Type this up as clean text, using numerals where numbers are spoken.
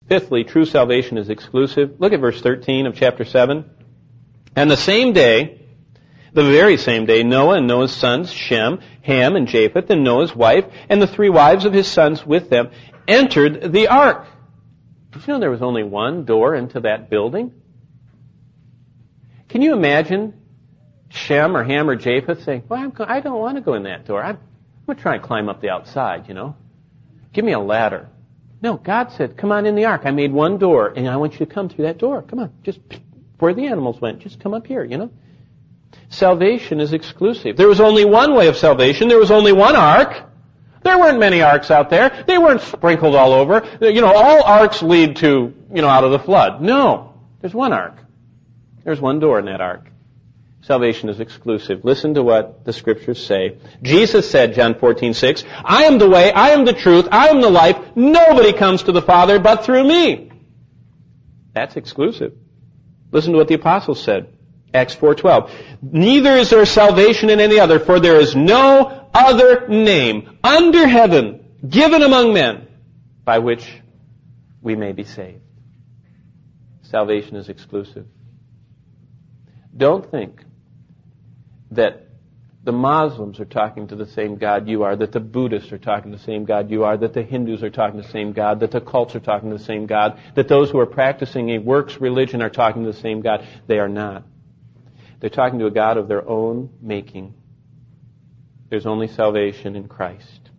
Fifthly, true salvation is exclusive. Look at verse 13 of chapter 7. And the same day, the very same day, Noah and Noah's sons, Shem, Ham, and Japheth, and Noah's wife, and the 3 wives of his sons with them, entered the ark. Did you know there was only one door into that building? Can you imagine Shem or Ham or Japheth saying, well, I don't want to go in that door. I'm going to try and climb up the outside, Give me a ladder. No, God said, come on in the ark. I made one door, and I want you to come through that door. Come on, just where the animals went. Just come up here, Salvation is exclusive. There was only one way of salvation. There was only one ark. There weren't many arks out there. They weren't sprinkled all over. All arks lead to, out of the flood. No, there's one ark. There's one door in that ark. Salvation is exclusive. Listen to what the Scriptures say. Jesus said, John 14:6, I am the way, I am the truth, I am the life. Nobody comes to the Father but through me. That's exclusive. Listen to what the apostles said. Acts 4:12. Neither is there salvation in any other, for there is no other name under heaven given among men by which we may be saved. Salvation is exclusive. Don't think that the Muslims are talking to the same God you are, that the Buddhists are talking to the same God you are, that the Hindus are talking to the same God, that the cults are talking to the same God, that those who are practicing a works religion are talking to the same God. They are not. They're talking to a God of their own making. There's only salvation in Christ.